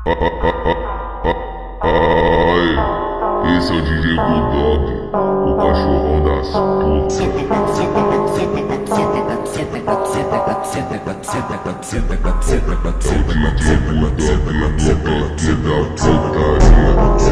Ai, esse é o DJ Bulldog, o cachorrão das putas. É o DJ Bulldog, no toque da putaria.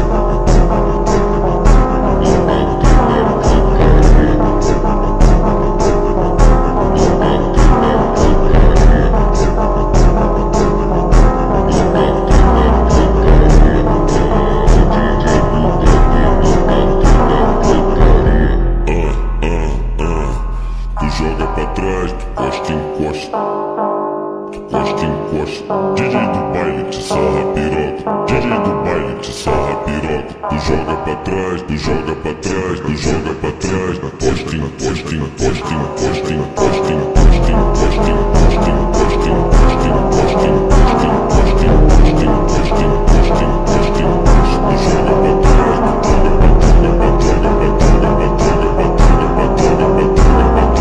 Joga pra trás, tu costa, encosta. Tu costa, encosta. DJ do baile te sarra piroca. DJ do baile te sarra piroca. Tu joga pra trás, tu joga pra trás, tu joga pra trás. Costa, encosta, encosta, encosta, encosta, encosta, encosta, encosta, encosta, encosta, encosta, encosta, encosta, encosta, encosta, encosta, encosta, encosta. Tu joga pra trás, tu joga pra trás, joga pra trás, joga pra trás, joga pra trás, joga pra trás, joga pra trás, joga pra trás.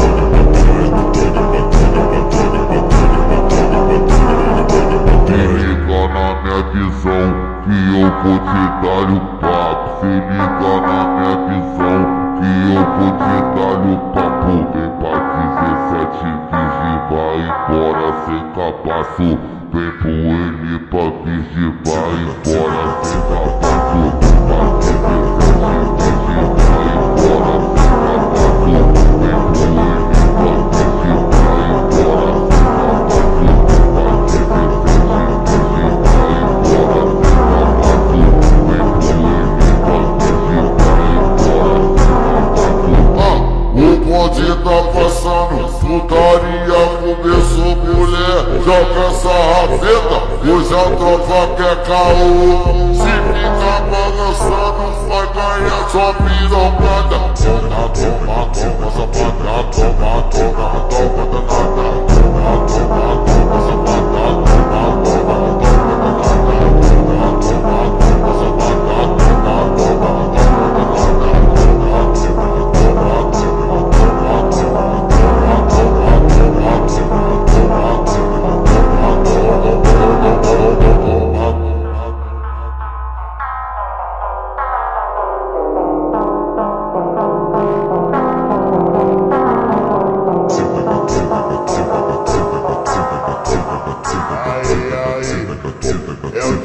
Que eu vou te dar o papo, se liga na minha visão, que eu vou te dar o papo. Vem pra 17 virgem, vai embora sem cabaço. Vem pro ele pra virgem, vai embora sem cabaço. Pra 17 virgem, vai embora sem cabaço. Vem pro ele pra virgem, vai embora sem cabaço. Tá passando, putaria começou, mulher. Joga essa rafeta, hoje a tropa quer caô. Se ficar balançando, vai ganhar sua pirocada. Toma, toma, toma, sapata, toma, toma, toma, danada. Toma, toma, toma, sapata, toma, toma, toma, danada. Toma, toma, toma, sapata, toma, toma, toma, danada. É o